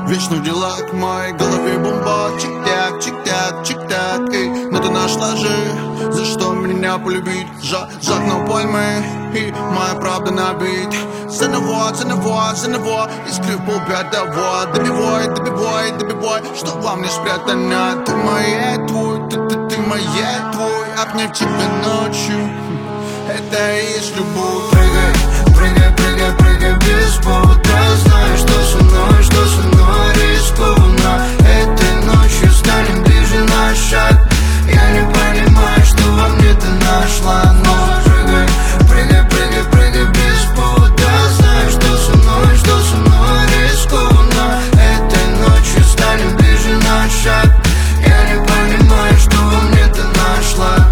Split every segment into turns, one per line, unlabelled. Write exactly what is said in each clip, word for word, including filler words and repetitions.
Вечно в делах, в моей голове бомба. Чик-так, чик-так, чик-так, эй. Но ты нашла же, за что меня полюбить. Жа жадно поймы, и моя правда набит. За него, за него, за него. Искрив полпятого. Добивай, добивай, добивай. Что во мне спрятано? Ты моя, твой, ты, ты, ты моя, твой. Обнять тебя ночью, это и есть любовь.
Прыгай, прыгай, прыгай, прыгай без повода. Знаю, что со мной, что со мной рискованно. Этой ночью станем ближе на шаг. Я не понимаю, что во мне ты нашла. Но прыгай, прыгай, прыгай, прыгай без повода. Знаю, что со мной, что со мной рискованно. Этой ночью станем ближе на шаг. Я не понимаю, что во мне ты нашла.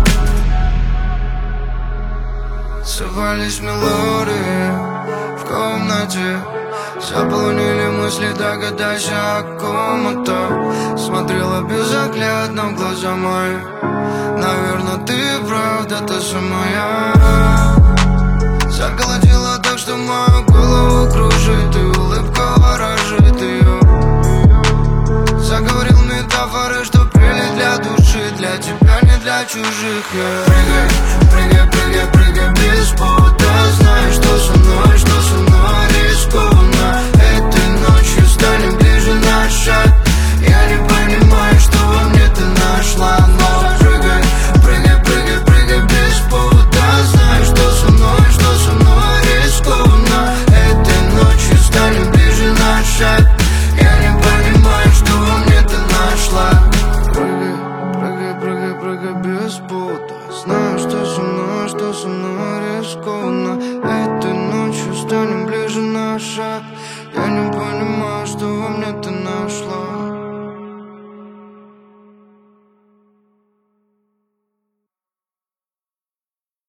Срывались мелодии в комнате. Заполнили мысли, догадайся о ком это. Смотрела безоглядно в глаза мои. Наверное, ты правда та самая. Заколотила так, что мою голову кружит. И улыбка ворожит ее. Заговорил метафоры, что пели для души. Для тебя, не для чужих. Я прыгай, прыгай, прыгай, прыгай без повода. Знаю, что со мной, что со мной рискованно. Этой ночью станем ближе на шаг. Я не понимаю, что во мне ты нашла. Но прыгай, прыгай, прыгай, прыгай без повода. Знаю, что со мной, что со мной рискованно. Этой ночью станем ближе на шаг. Я не понимаю, что во мне ты нашла. Прыгай, прыгай, прыгай, прыгай без повода. Знаю, что со мной, что со мной рискованно. Этой ночью станем ближе на шаг. Я не понимаю, что во мне ты нашла.